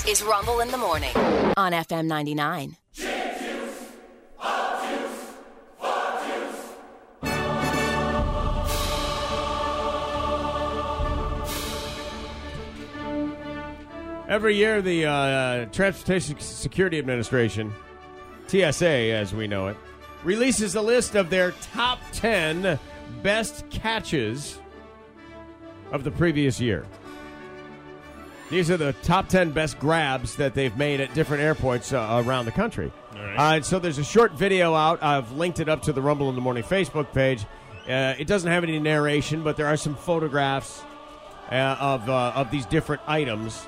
This is Rumble in the Morning on FM 99. Every year, the Transportation Security Administration, TSA as we know it, releases a list of their top 10 best catches of the previous year. These are the top 10 best grabs that they've made at different airports around the country. All right. So there's a short video out. I've linked it up to the Rumble in the Morning Facebook page. It doesn't have any narration, but there are some photographs of these different items.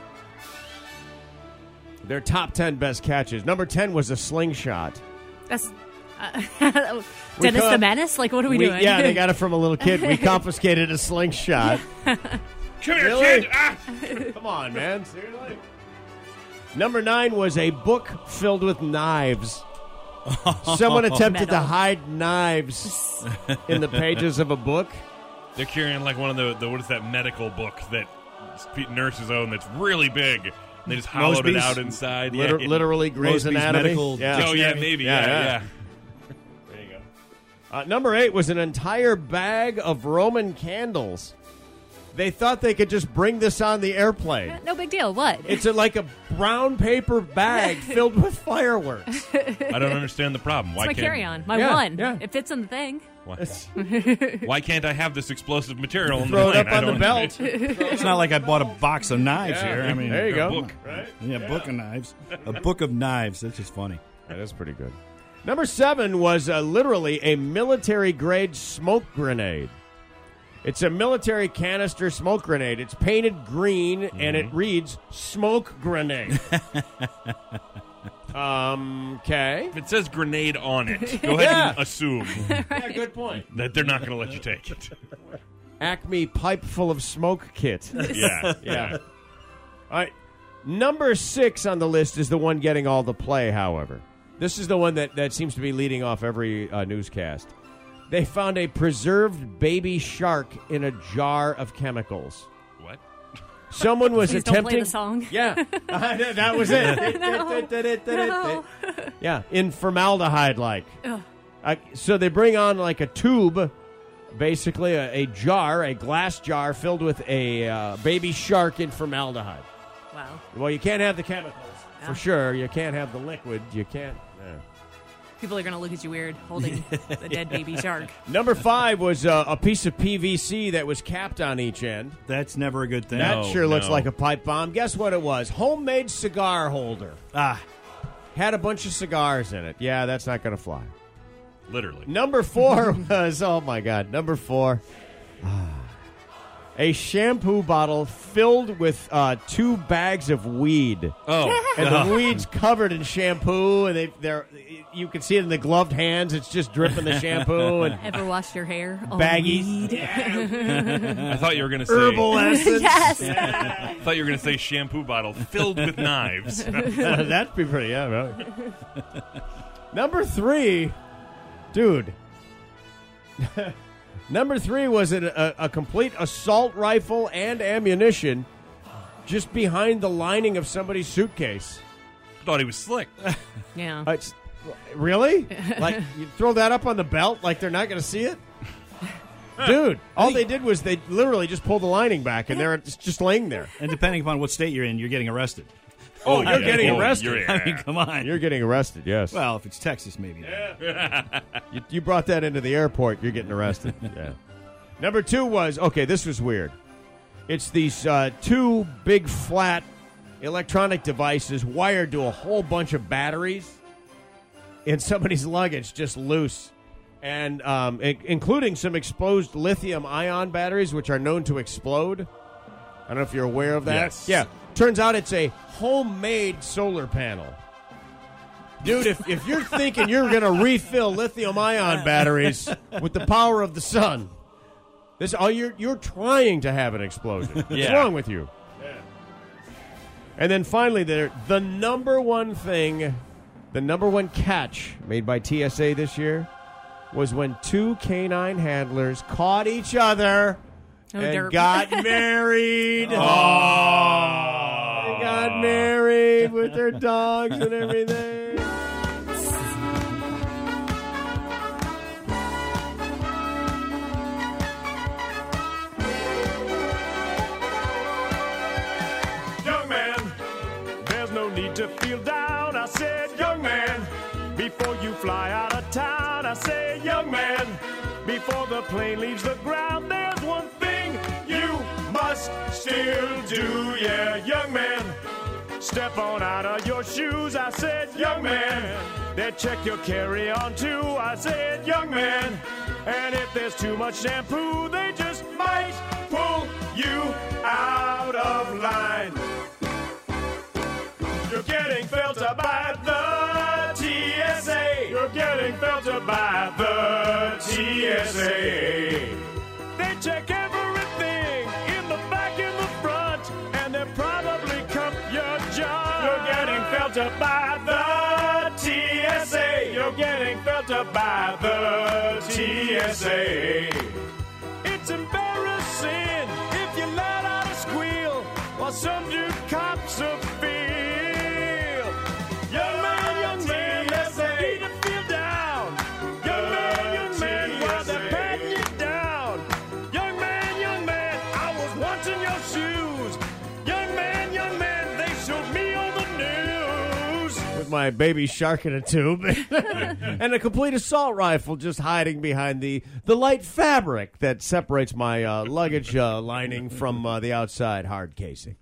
Their top 10 best catches. Number 10 was a slingshot. That's Dennis the Menace? Like, what are we doing? Yeah, they got it from a little kid. We confiscated a slingshot. Come here, Really? kid. Ah! Come on, man. Seriously? Number 9 was a book filled with knives. Someone attempted to Metal. hide knives in the pages of a book. They're carrying like one of the what is that medical book that nurses own that's really big. They just hollowed it Mosby's? out inside. Literally Grey's Mosby's Anatomy. medical Yeah. Oh, yeah, maybe. Yeah, Yeah. There you go. Number 8 was an entire bag of Roman candles. They thought they could just bring this on the airplane. No big deal. What? It's like a brown paper bag filled with fireworks. I don't understand the problem. Why It's my can't carry-on. My Yeah, one. yeah. It fits in the thing. Why can't I have this explosive material in the Throw it plane? up I on the don't- belt. It's not like I bought a box of knives here. I mean, there you go. book. Yeah, book of knives. A book of knives. That's just funny. That is pretty good. Number 7 was literally a military-grade smoke grenade. It's a military canister smoke grenade. It's painted green, and it reads, smoke grenade. Okay. If it says grenade on it, go ahead and assume Yeah, good point. that they're not going to let you take it. Acme pipe full of smoke kit. Yeah. Yeah. All right. Number 6 on the list is the one getting all the play, however. This is the one that seems to be leading off every newscast. They found a preserved baby shark in a jar of chemicals. What? Someone was Please don't attempting. play the song. Yeah, that was it. No. Yeah, in formaldehyde-like. So they bring on like a tube, basically a jar, a glass jar filled with a baby shark in formaldehyde. Wow. Well, you can't have the chemicals No. for sure. You can't have the liquid. You can't. People are going to look at you weird holding the dead baby shark. Number 5 was a piece of PVC that was capped on each end. That's never a good thing. That No, sure looks no. like a pipe bomb. Guess what it was? Homemade cigar holder. Had a bunch of cigars in it. Yeah, that's not going to fly. Literally. Number 4 was, oh my God, number 4. A shampoo bottle filled with 2 bags of weed. Oh. And the weed's covered in shampoo, and you can see it in the gloved hands. It's just dripping the shampoo and Ever washed your hair? Oh, baggies. weed. I thought you were going to say Herbal essence. Yes. I thought you were going to say shampoo bottle filled with knives. That'd be pretty, yeah. Really. Number 3, dude. Number 3 was a complete assault rifle and ammunition just behind the lining of somebody's suitcase. Thought he was slick. Yeah. Really? Like, you throw that up on the belt like they're not going to see it? Dude, all they did was they literally just pulled the lining back, and it's just laying there. And depending upon what state you're in, you're getting arrested. Oh, you're getting Oh, arrested. you're- I mean, come on. You're getting arrested, yes. Well, if it's Texas, maybe. You brought that into the airport, you're getting arrested. Yeah. Number 2 was, okay, this was weird. It's these 2 big flat electronic devices wired to a whole bunch of batteries in somebody's luggage, just loose. And including some exposed lithium-ion batteries, which are known to explode. I don't know if you're aware of that. Yes. Yeah. Turns out it's a homemade solar panel. Dude, if you're thinking you're going to refill lithium-ion batteries with the power of the sun, you're trying to have an explosion. What's Yeah. wrong with you? And then finally, the number one thing, the number one catch made by TSA this year was when 2 canine handlers caught each other Oh, and derp. got married. They got got married with their dogs and everything. Young man, there's no need to feel down. I said, young man, before you fly out of town. I said, young man, before the plane leaves the ground, there's one thing you must still do. Yeah, young man, step on out of your shoes. I said, young man, then check your carry-on too. I said, young man, and if there's too much shampoo, they just might pull you out of line. You're getting filtered by the TSA. You're getting filtered by the TSA. They check everything in the back and the front, and they probably cup your job. You're getting filtered by the TSA. You're getting filtered by the TSA. It's embarrassing if you let out a squeal while some dude cops a feel. Young man, yes, they need to feel down. Young man, while they're patting you down. Young man, I was once in your shoes. Young man, they showed me on the news. With my baby shark in a tube and a complete assault rifle just hiding behind the light fabric that separates my luggage lining from the outside hard casing.